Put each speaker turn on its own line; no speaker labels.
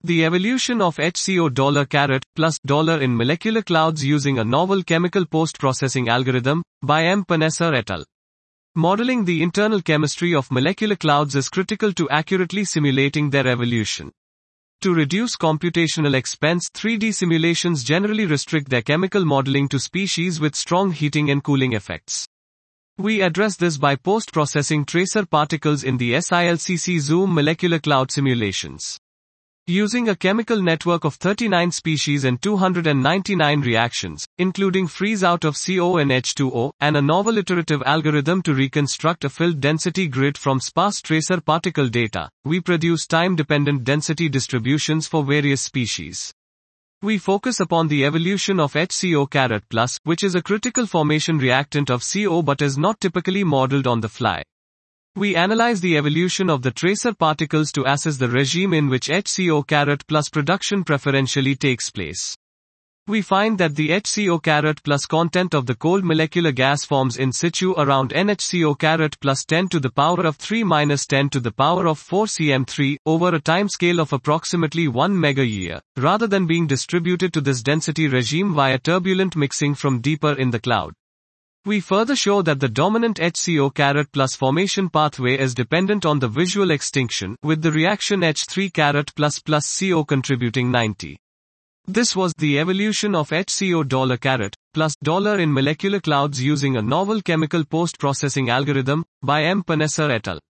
The evolution of HCO$+ in molecular clouds using a novel chemical post-processing algorithm, by M. Panesar et al. Modeling the internal chemistry of molecular clouds is critical to accurately simulating their evolution. To reduce computational expense, 3D simulations generally restrict their chemical modeling to species with strong heating and cooling effects. We address this by post-processing tracer particles in the SILCC Zoom molecular cloud simulations. Using a chemical network of 39 species and 299 reactions, including freeze-out of CO and H2O, and a novel iterative algorithm to reconstruct a filled density grid from sparse tracer particle data, we produce time-dependent density distributions for various species. We focus upon the evolution of HCO+, which is a critical formation reactant of CO but is not typically modeled on the fly. We analyze the evolution of the tracer particles to assess the regime in which HCO+, production preferentially takes place. We find that the HCO+, content of the cold molecular gas forms in situ around NHCO+, 10 to the power of 3 minus 10 to the power of 4 cm3, over a timescale of approximately 1 megayear, rather than being distributed to this density regime via turbulent mixing from deeper in the cloud. We further show that the dominant HCO+, formation pathway is dependent on the visual extinction, with the reaction H3++ CO contributing 90. This was the evolution of HCO$+ in molecular clouds using a novel chemical post-processing algorithm, by M. Panesar et al.